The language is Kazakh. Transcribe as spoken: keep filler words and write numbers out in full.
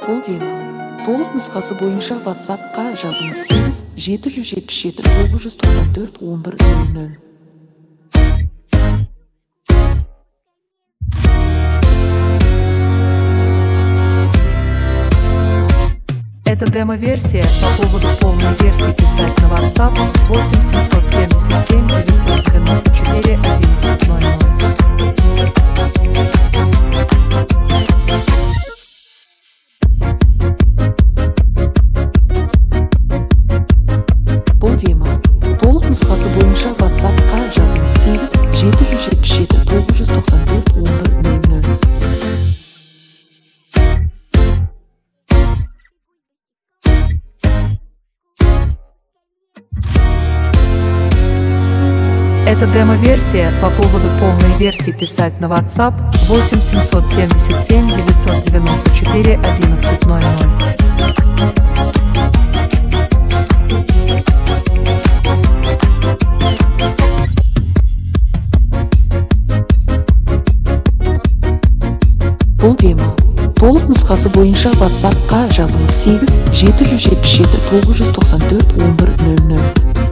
Бұл дема толық нұсқасы бойынша WhatsApp-қа жазыңыз сегіз жеті жүз жетпіс жеті тоғыз жүз тоқсан төрт он бір нөл нөл. Это демо-версия. По поводу полной версии писать на WhatsApp восемь семьсот семьдесят семь девятьсот девяносто четыре одиннадцать ноль ноль. Бұл дема толық нұсқасы бойынша WhatsApp-қа жазыңыз сегіз жеті жүз жетпіс жеті тоғыз жүз тоқсан төрт он бір нөл нөл. Это демо-версия. По поводу полной версии писать на WhatsApp восемь семьсот семьдесят семь девятьсот девяносто четыре одиннадцать ноль ноль. Бұл дема толық нұсқасы бойынша WhatsApp-қа жазыңыз сегіз жеті жүз жетпіс жеті тоғыз жүз тоқсан төрт он бір нөл нөл.